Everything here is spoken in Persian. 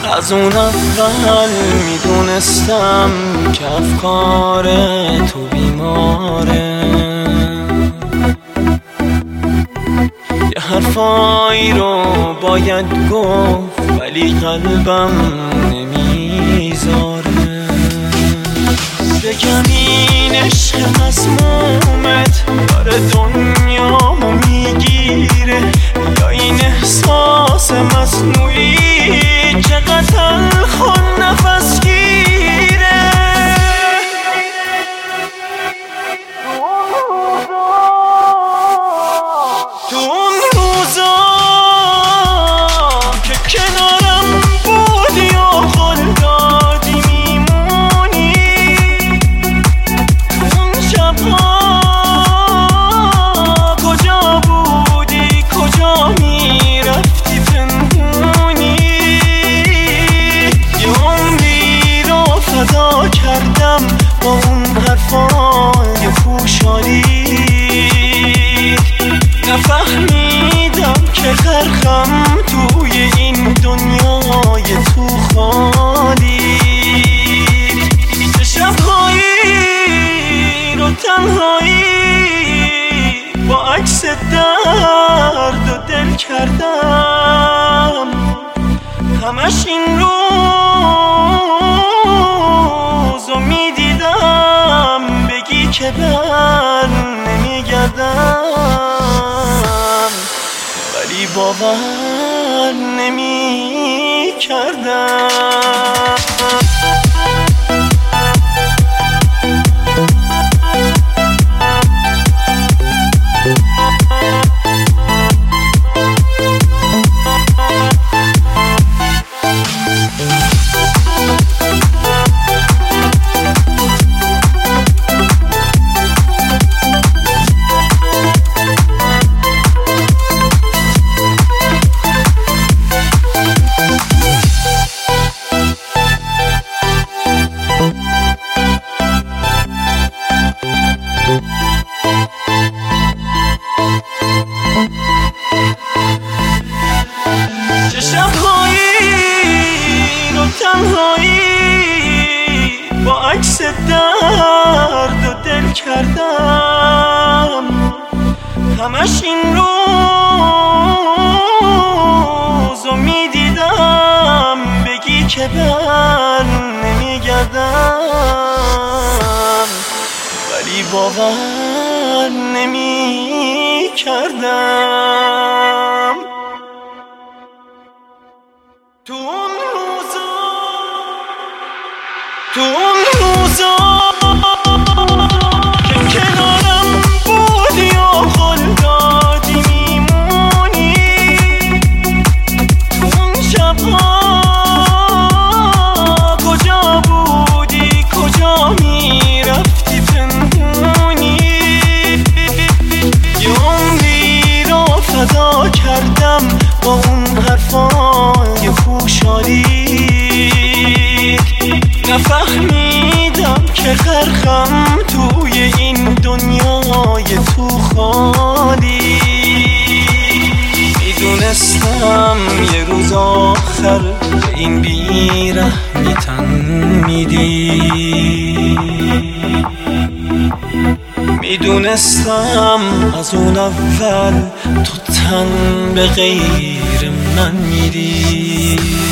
از اون اول میدونستم که افکار تو بیماره، یه حرفایی رو باید گفت ولی قلبم نمیذاره. بگم این عشق مسمومت داره دنیامو میگیره، یا این احساس مصنوعی چقدر تلخ و نفس گیره. تو اون روزا که کنارم بودی و قول دادی میمونی، تو اون شبها کجا بودی، کجا میرفتی پنهونی. یه عمری رو فدا کردم با اون حرفای پوشالی، نفهمیدم که غرقم توی این دنیای تو خالی. چه شبهایی رو تنهایی با عکس درد و دل کردم، همش این روزو میدیدم بگی که بر نمیگردم، ولی باور نمی کردم. چه شبهایی رو تنهایی با عکس درد و دل کردم، همش این روزو میدیدم بگی که بر نمیگردم، ولی باور نمی کردم. تو اون روزا که کنارم بودی و قول دادی میمونی، تو اون شبها کجا بودی، کجا میرفتی پنهونی. یه عمری رو فدا کردم با اون حرفای پوشالی، نفهمیدم که غرقم توی این دنیای تو خالی. میدونستم یه روز آخر به این بیرحمی تن میدی، میدونستم از اون اول تو تن به غیر من میدی.